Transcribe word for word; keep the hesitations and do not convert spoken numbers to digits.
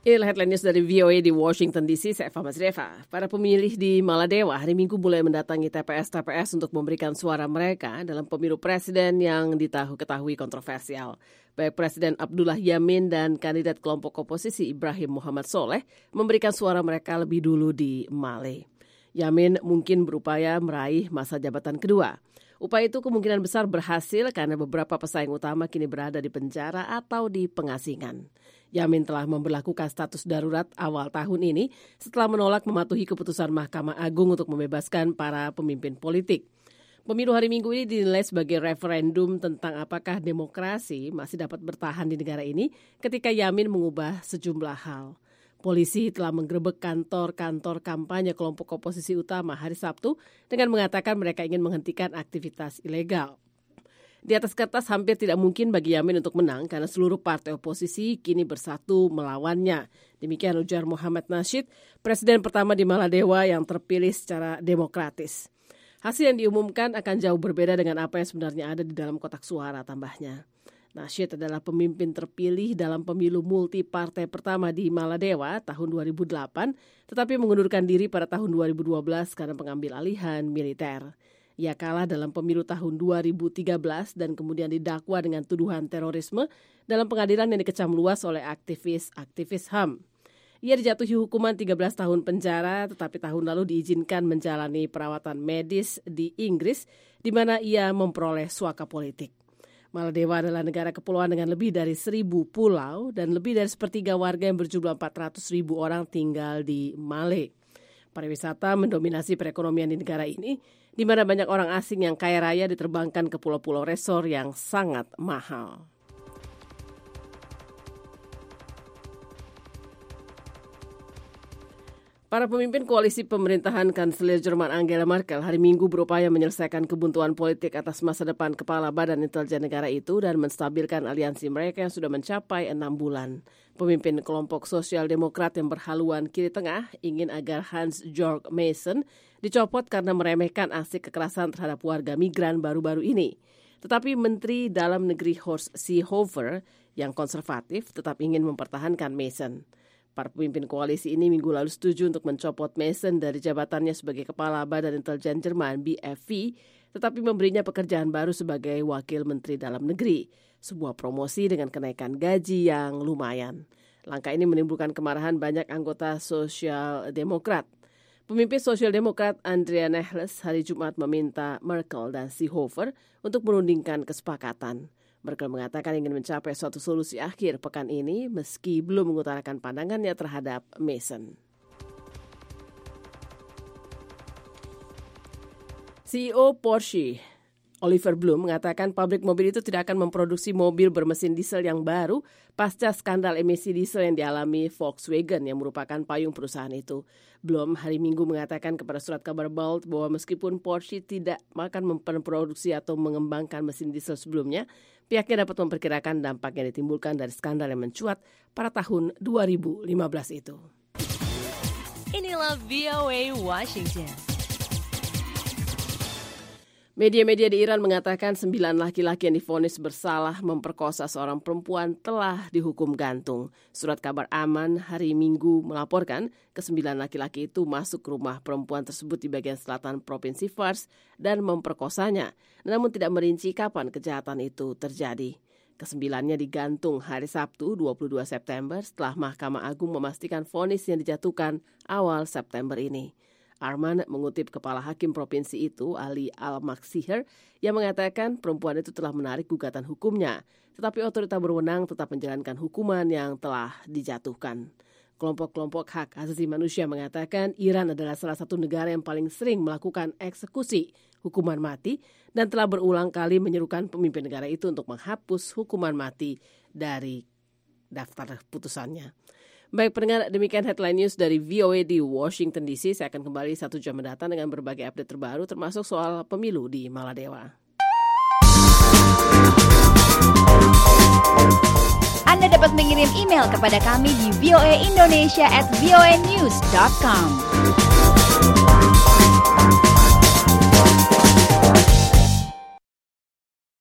Inilah headline news dari V O A di Washington D C, saya Eva Masreva. Para pemilih di Maladewa hari Minggu mulai mendatangi T P S-T P S untuk memberikan suara mereka dalam pemilu presiden yang diketahui kontroversial. Baik Presiden Abdullah Yamin dan kandidat kelompok oposisi Ibrahim Muhammad Soleh memberikan suara mereka lebih dulu di Male. Yamin mungkin berupaya meraih masa jabatan kedua. Upaya itu kemungkinan besar berhasil karena beberapa pesaing utama kini berada di penjara atau di pengasingan. Yamin telah memberlakukan status darurat awal tahun ini setelah menolak mematuhi keputusan Mahkamah Agung untuk membebaskan para pemimpin politik. Pemilu hari Minggu ini dinilai sebagai referendum tentang apakah demokrasi masih dapat bertahan di negara ini ketika Yamin mengubah sejumlah hal. Polisi telah menggerebek kantor-kantor kampanye kelompok oposisi utama hari Sabtu dengan mengatakan mereka ingin menghentikan aktivitas ilegal. Di atas kertas hampir tidak mungkin bagi Yamin untuk menang karena seluruh partai oposisi kini bersatu melawannya. Demikian ujar Muhammad Nasheed, presiden pertama di Maladewa yang terpilih secara demokratis. Hasil yang diumumkan akan jauh berbeda dengan apa yang sebenarnya ada di dalam kotak suara, tambahnya. Nasheed adalah pemimpin terpilih dalam pemilu multi-partai pertama di Maladewa tahun dua ribu delapan, tetapi mengundurkan diri pada tahun dua ribu dua belas karena pengambil alihan militer. Ia kalah dalam pemilu tahun dua ribu tiga belas dan kemudian didakwa dengan tuduhan terorisme dalam pengadilan yang dikecam luas oleh aktivis-aktivis H A M. Ia dijatuhi hukuman tiga belas tahun penjara, tetapi tahun lalu diizinkan menjalani perawatan medis di Inggris, di mana ia memperoleh suaka politik. Maladewa adalah negara kepulauan dengan lebih dari seribu pulau dan lebih dari sepertiga warga yang berjumlah empat ratus ribu orang tinggal di Male. Pariwisata mendominasi perekonomian di negara ini, di mana banyak orang asing yang kaya raya diterbangkan ke pulau-pulau resor yang sangat mahal. Para pemimpin koalisi pemerintahan Kanselir Jerman Angela Merkel hari Minggu berupaya menyelesaikan kebuntuan politik atas masa depan Kepala Badan Intelijen Negara itu dan menstabilkan aliansi mereka yang sudah mencapai enam bulan. Pemimpin kelompok Sosial Demokrat yang berhaluan kiri tengah ingin agar Hans-Georg Maassen dicopot karena meremehkan aksi kekerasan terhadap warga migran baru-baru ini. Tetapi Menteri Dalam Negeri Horst Seehofer yang konservatif tetap ingin mempertahankan Maassen. Para pemimpin koalisi ini minggu lalu setuju untuk mencopot Maassen dari jabatannya sebagai Kepala Badan Intelijen Jerman B F V, tetapi memberinya pekerjaan baru sebagai Wakil Menteri Dalam Negeri, sebuah promosi dengan kenaikan gaji yang lumayan. Langkah ini menimbulkan kemarahan banyak anggota Sosial Demokrat. Pemimpin Sosial Demokrat Andrea Nahles hari Jumat meminta Merkel dan Seehofer untuk merundingkan kesepakatan. Merkel mengatakan ingin mencapai suatu solusi akhir pekan ini meski belum mengutarakan pandangannya terhadap Maassen. C E O Porsche Oliver Blume mengatakan pabrik mobil itu tidak akan memproduksi mobil bermesin diesel yang baru pasca skandal emisi diesel yang dialami Volkswagen yang merupakan payung perusahaan itu. Blume hari Minggu mengatakan kepada surat kabar Bild bahwa meskipun Porsche tidak akan memproduksi atau mengembangkan mesin diesel sebelumnya, pihaknya dapat memperkirakan dampak yang ditimbulkan dari skandal yang mencuat pada tahun dua ribu lima belas itu. Inilah V O A Washington. Media-media di Iran mengatakan sembilan laki-laki yang divonis bersalah memperkosa seorang perempuan telah dihukum gantung. Surat kabar Aman hari Minggu melaporkan kesembilan laki-laki itu masuk ke rumah perempuan tersebut di bagian selatan Provinsi Fars dan memperkosanya, namun tidak merinci kapan kejahatan itu terjadi. Kesembilannya digantung hari Sabtu dua puluh dua September setelah Mahkamah Agung memastikan vonis yang dijatuhkan awal September ini. Arman mengutip Kepala Hakim Provinsi itu, Ali Al-Maksihir, yang mengatakan perempuan itu telah menarik gugatan hukumnya, tetapi otoritas berwenang tetap menjalankan hukuman yang telah dijatuhkan. Kelompok-kelompok hak asasi manusia mengatakan Iran adalah salah satu negara yang paling sering melakukan eksekusi hukuman mati dan telah berulang kali menyerukan pemimpin negara itu untuk menghapus hukuman mati dari daftar putusannya. Baik pendengar, demikian headline news dari V O A di Washington D C. Saya akan kembali satu jam mendatang dengan berbagai update terbaru termasuk soal pemilu di Maladewa. Anda dapat mengirim email kepada kami di voaindonesia at voanews dot com.